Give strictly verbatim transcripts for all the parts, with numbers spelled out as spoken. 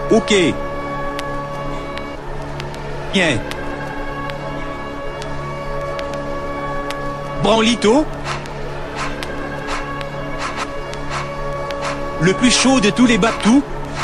Ok. Bien. Branlito. Le plus chaud de tous les Babtou.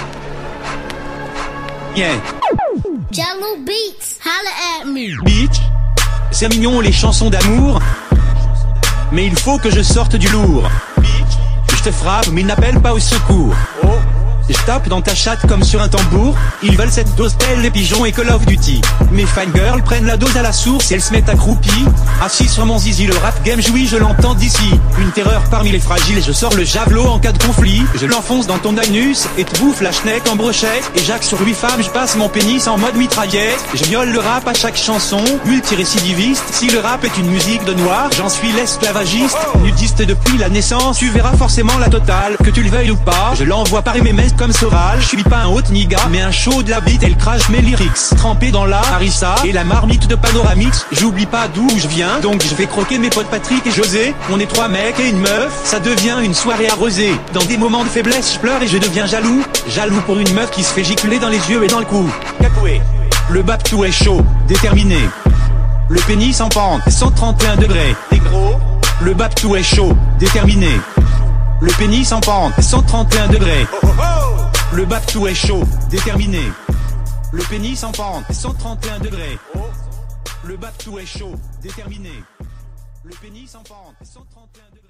Bien. Jello Beats, holla at me. Bitch. C'est mignon les chansons d'amour. Mais il faut que je sorte du lourd. Je te frappe mais n'appelle pas au secours. Je tape dans ta chatte comme sur un tambour. Ils veulent cette dose telle les pigeons et Call of Duty. Mes fangirls prennent la dose à la source et elles se mettent accroupies. Assis sur mon zizi, le rap game jouit, je l'entends d'ici. Une terreur parmi les fragiles, je sors le javelot en cas de conflit. Je l'enfonce dans ton anus et te bouffe la schneck en brochette. Et Jacques sur huit femmes, je passe mon pénis en mode mitraillette. Je viole le rap à chaque chanson, multirécidiviste. Si le rap est une musique de noir, j'en suis l'esclavagiste. Nudiste depuis la naissance, tu verras forcément la totale. Que tu le veuilles ou pas, je l'envoie par M M S comme Soral. Je suis pas un haut niga, mais un show de la bite. Elle crache mes lyrics, trempé dans la harissa et la marmite de Panoramix. J'oublie pas d'où je viens, donc je vais croquer mes potes Patrick et José. On est trois mecs et une meuf, ça devient une soirée arrosée. Dans des moments de faiblesse, je pleure et je deviens jaloux. Jaloux pour une meuf qui se fait gicler dans les yeux et dans le cou. Cacoué. Le Babtou est chaud, déterminé. Le pénis en pente, cent trente et un degrés. T'es gros. Le Babtou est chaud, déterminé. Le pénis en pente, cent trente et un degrés. Le Babtou est chaud, déterminé. Le pénis en pente, cent trente et un degrés. Le Babtou est chaud, déterminé. Le pénis en pente, cent trente et un degrés.